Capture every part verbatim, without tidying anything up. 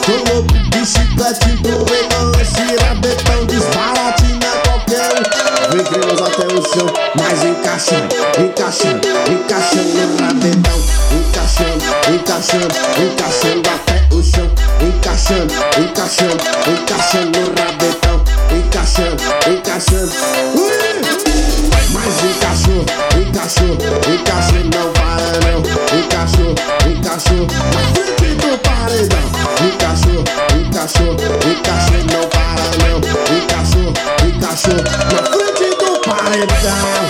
Tô louco, bicicleta, tu vem com esse rabetão, desbaratina qualquer um. Vem cremoso até o chão, mas encaixando, encaixando, encaixando no rabetão. Encaixando, encaixando, encaixando até o chão. Encaixando, encaixando, encaixando no rabetão. Encaixando, encaixando, ui! Mas encaixou, encaixou, encaixou, não para não. Encaixou, encaixou, na frente do paredão. Encaixou, encaixou, encaixou, não para não. Encaixou, encaixou, na frente do paredão.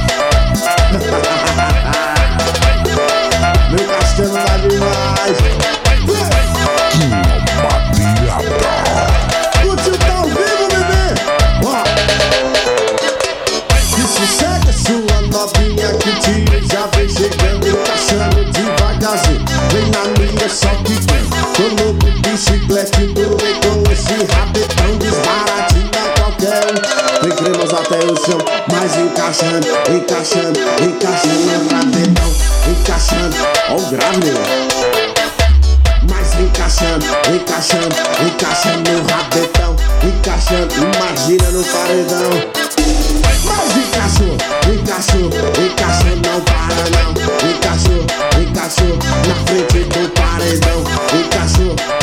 Meu castelo lá demais. Curtiu, tá ao vivo, bebê? Ó, que sossega sua novinha que o tio já vem chegando, encaixando devagarzinho. Vem na minha só que vem. Tô louco, bicicleta, tu vem com esse rabetão, desbaratina qualquer um. Vem cremoso até o chão, mas encaixando, encaixando, encaixando no rabetão. Encaixando, ó o grave, meu. Mas encaixando, encaixando, encaixando no rabetão. Encaixando, imagina no paredão. Mas encaixou, encaixou, encaixou, não para não. Encaixou, encaixou, na frente do paredão. Encaixou,